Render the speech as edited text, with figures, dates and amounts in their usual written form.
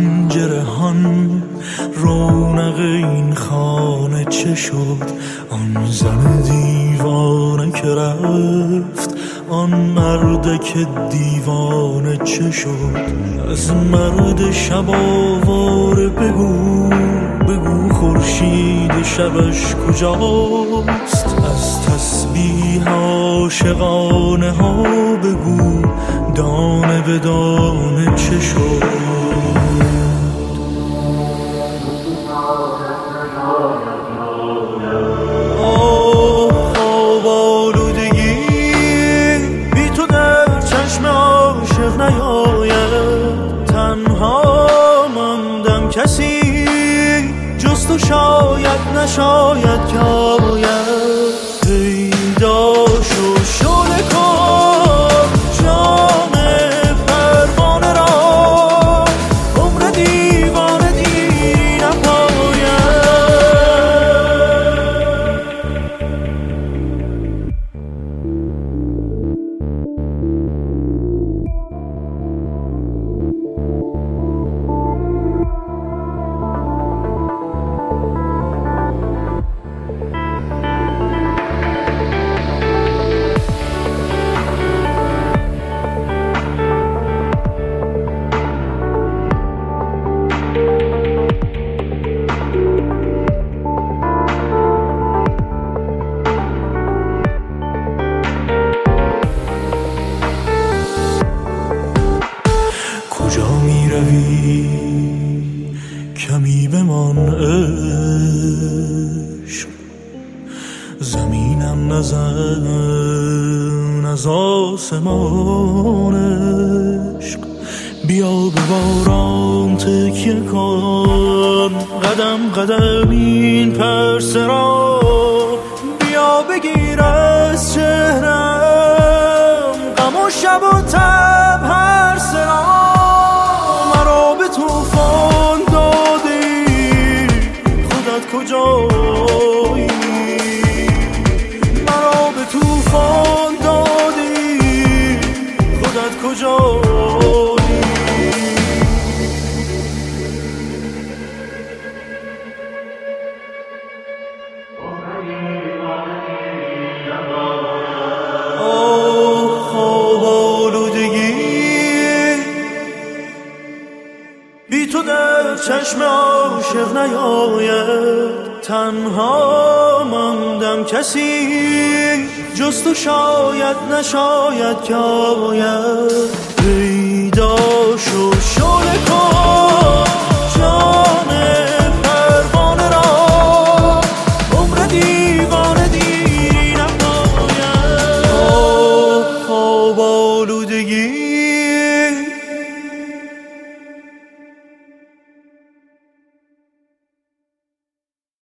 پنجرهان رونق این خانه چه شد؟ آن زن دیوانه که رفت، آن مرد که دیوانه چه شد؟ از مرد شب آواره بگو بگو خورشید شبش کجاست؟ از تسبیح عاشقانه ها بگو دانه به دانه چه شد؟ خواب آلودگی بی تو در چشم عاشق نیاید. تنها ماندم کسی جز تو شاید نشاید که آید. پیدا شو شعله کن جام پروانه را، عمر دیوانه دیری نپاید. کجا می روی کمی بمان عشق؟ زمینم نزن از آسمان عشق. بیا به باران تکیه کن، قدم قدم این پرسه را. بیا بگیر از چهرم غم و شب و تب هر سرا. مرا به طوفان دادی خودت کجایی؟ مرا به طوفان دادی خودت کجایی؟ خواب آلودگی بی تو در چشم عاشق نیاید. تنها ماندم کسی جز تو شاید نشاید که آید.